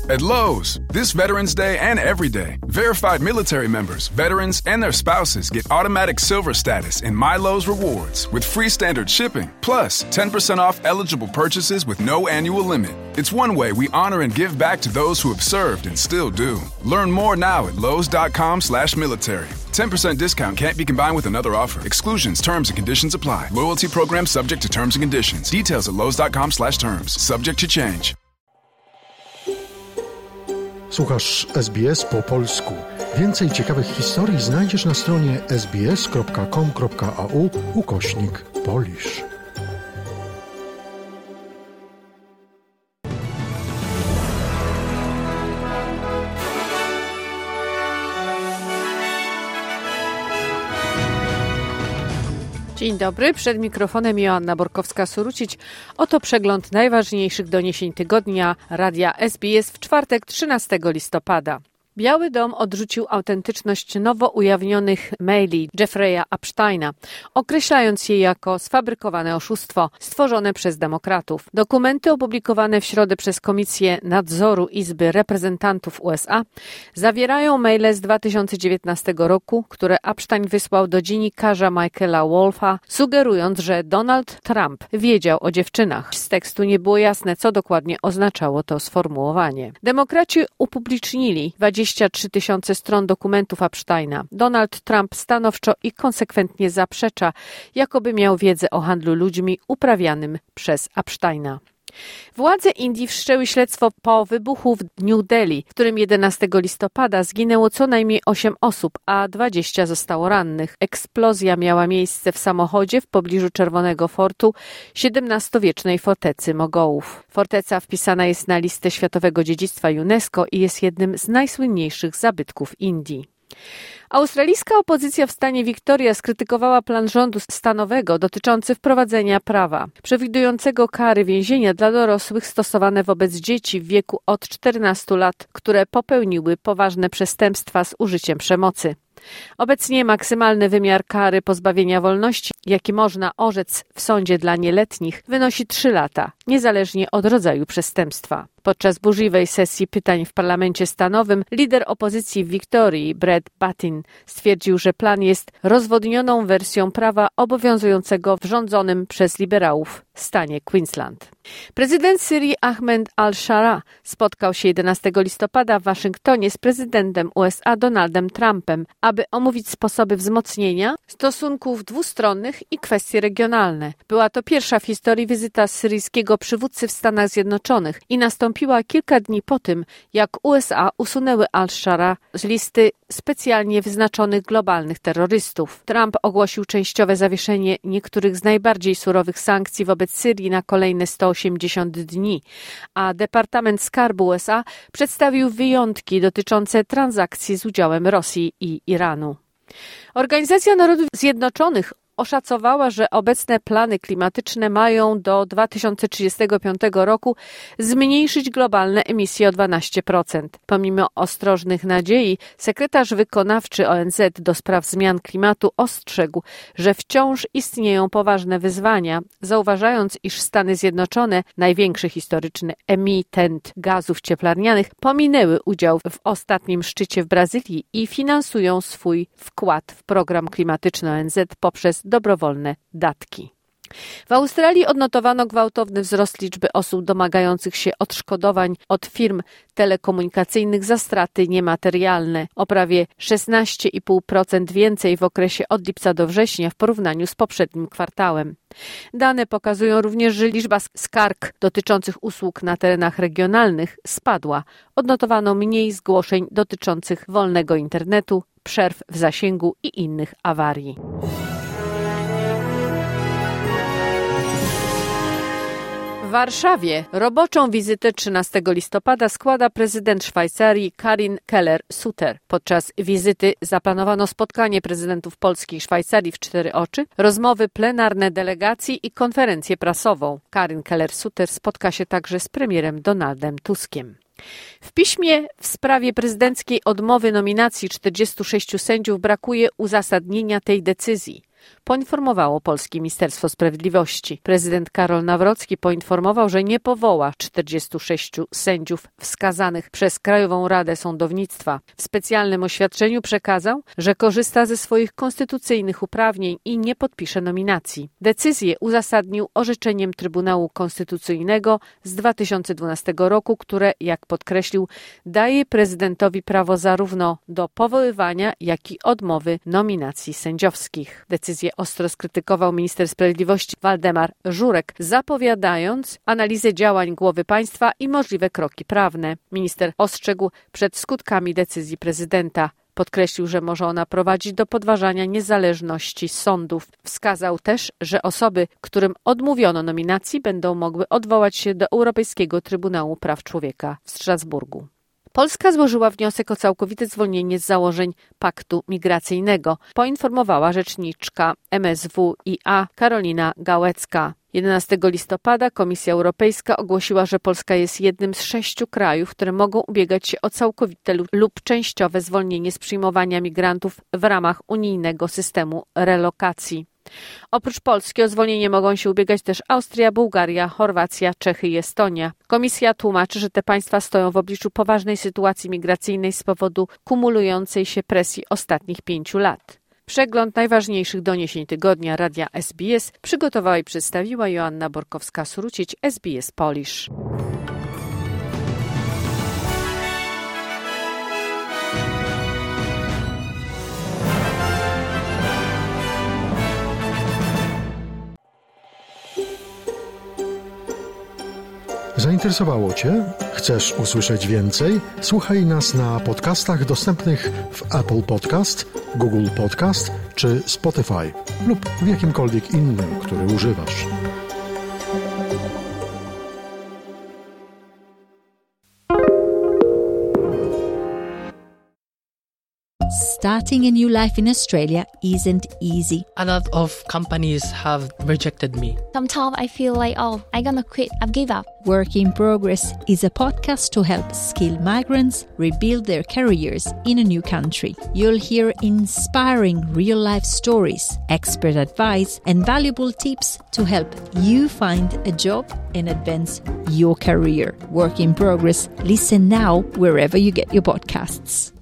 At Lowe's, this Veterans Day and every day, verified military members, veterans, and their spouses get automatic silver status in My Lowe's Rewards with free standard shipping, plus 10% off eligible purchases with no annual limit. It's one way we honor and give back to those who have served and still do. Learn more now at lowes.com/military. 10% discount can't be combined with another offer. Exclusions, terms and conditions apply. Loyalty program subject to terms and conditions. Details at lowes.com/terms. Subject to change. Słuchasz SBS po polsku. Więcej ciekawych historii znajdziesz na stronie sbs.com.au/Polish. Dzień dobry, przed mikrofonem Joanna Borkowska-Surucić. Oto przegląd najważniejszych doniesień tygodnia Radia SBS w czwartek 13 listopada. Biały Dom odrzucił autentyczność nowo ujawnionych maili Jeffrey'a Epsteina, określając je jako sfabrykowane oszustwo stworzone przez demokratów. Dokumenty opublikowane w środę przez Komisję Nadzoru Izby Reprezentantów USA zawierają maile z 2019 roku, które Epstein wysłał do dziennikarza Michaela Wolffa, sugerując, że Donald Trump wiedział o dziewczynach. Z tekstu nie było jasne, co dokładnie oznaczało to sformułowanie. Demokraci upublicznili 23 000 stron dokumentów Epsteina. Donald Trump stanowczo i konsekwentnie zaprzecza, jakoby miał wiedzę o handlu ludźmi uprawianym przez Epsteina. Władze Indii wszczęły śledztwo po wybuchu w New Delhi, w którym 11 listopada zginęło co najmniej 8 osób, a 20 zostało rannych. Eksplozja miała miejsce w samochodzie w pobliżu Czerwonego Fortu, XVII-wiecznej fortecy Mogołów. Forteca wpisana jest na listę Światowego Dziedzictwa UNESCO i jest jednym z najsłynniejszych zabytków Indii. Australijska opozycja w stanie Victoria skrytykowała plan rządu stanowego dotyczący wprowadzenia prawa przewidującego kary więzienia dla dorosłych stosowane wobec dzieci w wieku od 14 lat, które popełniły poważne przestępstwa z użyciem przemocy. Obecnie maksymalny wymiar kary pozbawienia wolności, jaki można orzec w sądzie dla nieletnich, wynosi 3 lata, niezależnie od rodzaju przestępstwa. Podczas burzliwej sesji pytań w parlamencie stanowym lider opozycji w Wiktorii, Brett Battin, stwierdził, że plan jest rozwodnioną wersją prawa obowiązującego w rządzonym przez liberałów stanie Queensland. Prezydent Syrii Ahmed al-Shara spotkał się 11 listopada w Waszyngtonie z prezydentem USA Donaldem Trumpem, aby omówić sposoby wzmocnienia stosunków dwustronnych i kwestie regionalne. Była to pierwsza w historii wizyta syryjskiego przywódcy w Stanach Zjednoczonych i nastąpiła kilka dni po tym, jak USA usunęły al-Shara z listy specjalnie wyznaczonych globalnych terrorystów. Trump ogłosił częściowe zawieszenie niektórych z najbardziej surowych sankcji wobec Syrii na kolejne 180 dni, a Departament Skarbu USA przedstawił wyjątki dotyczące transakcji z udziałem Rosji i Iranu. Organizacja Narodów Zjednoczonych oszacowała, że obecne plany klimatyczne mają do 2035 roku zmniejszyć globalne emisje o 12%. Pomimo ostrożnych nadziei, sekretarz wykonawczy ONZ do spraw zmian klimatu ostrzegł, że wciąż istnieją poważne wyzwania, zauważając, iż Stany Zjednoczone, największy historyczny emitent gazów cieplarnianych, pominęły udział w ostatnim szczycie w Brazylii i finansują swój wkład w program klimatyczny ONZ poprzez dobrowolne datki. W Australii odnotowano gwałtowny wzrost liczby osób domagających się odszkodowań od firm telekomunikacyjnych za straty niematerialne, o prawie 16,5% więcej w okresie od lipca do września w porównaniu z poprzednim kwartałem. Dane pokazują również, że liczba skarg dotyczących usług na terenach regionalnych spadła. Odnotowano mniej zgłoszeń dotyczących wolnego internetu, przerw w zasięgu i innych awarii. W Warszawie roboczą wizytę 13 listopada składa prezydent Szwajcarii Karin Keller-Sutter. Podczas wizyty zaplanowano spotkanie prezydentów Polski i Szwajcarii w 4 oczy, rozmowy plenarne delegacji i konferencję prasową. Karin Keller-Sutter spotka się także z premierem Donaldem Tuskiem. W piśmie w sprawie prezydenckiej odmowy nominacji 46 sędziów brakuje uzasadnienia tej decyzji. poinformowało polskie Ministerstwo Sprawiedliwości. Prezydent Karol Nawrocki poinformował, że nie powoła 46 sędziów wskazanych przez Krajową Radę Sądownictwa. W specjalnym oświadczeniu przekazał, że korzysta ze swoich konstytucyjnych uprawnień i nie podpisze nominacji. Decyzję uzasadnił orzeczeniem Trybunału Konstytucyjnego z 2012 roku, które, jak podkreślił, daje prezydentowi prawo zarówno do powoływania, jak i odmowy nominacji sędziowskich. Decyzję ostro skrytykował minister sprawiedliwości Waldemar Żurek, zapowiadając analizę działań głowy państwa i możliwe kroki prawne. Minister ostrzegł przed skutkami decyzji prezydenta. Podkreślił, że może ona prowadzić do podważania niezależności sądów. Wskazał też, że osoby, którym odmówiono nominacji, będą mogły odwołać się do Europejskiego Trybunału Praw Człowieka w Strasburgu. Polska złożyła wniosek o całkowite zwolnienie z założeń paktu migracyjnego, poinformowała rzeczniczka MSWiA Karolina Gałecka. 11 listopada Komisja Europejska ogłosiła, że Polska jest jednym z 6 krajów, które mogą ubiegać się o całkowite lub częściowe zwolnienie z przyjmowania migrantów w ramach unijnego systemu relokacji. Oprócz Polski o zwolnienie mogą się ubiegać też Austria, Bułgaria, Chorwacja, Czechy i Estonia. Komisja tłumaczy, że te państwa stoją w obliczu poważnej sytuacji migracyjnej z powodu kumulującej się presji ostatnich 5 lat. Przegląd najważniejszych doniesień tygodnia Radia SBS przygotowała i przedstawiła Joanna Borkowska-Surucić, SBS Polish. Zainteresowało Cię? Chcesz usłyszeć więcej? Słuchaj nas na podcastach dostępnych w Apple Podcast, Google Podcast czy Spotify lub w jakimkolwiek innym, który używasz. Starting a new life in Australia isn't easy. A lot of companies have rejected me. Sometimes I feel like, I'm gonna quit, I've give up. Work in Progress is a podcast to help skilled migrants rebuild their careers in a new country. You'll hear inspiring real-life stories, expert advice, and valuable tips to help you find a job and advance your career. Work in Progress. Listen now wherever you get your podcasts.